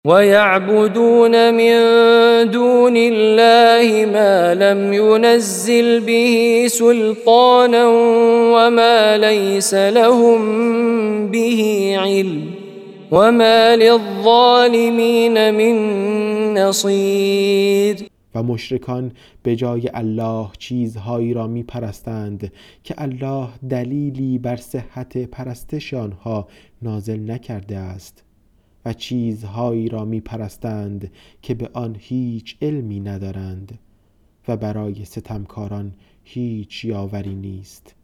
ويعبدون من دون الله ما لم ينزل به سلطانا وما ليس لهم به علم وما للظالمین من نصیر. و مشرکان به جای الله چیزهایی را می پرستند که الله دلیلی بر صحت پرستش آنها نازل نکرده است و چیزهایی را می پرستند که به آن هیچ علمی ندارند و برای ستمکاران هیچ یاوری نیست.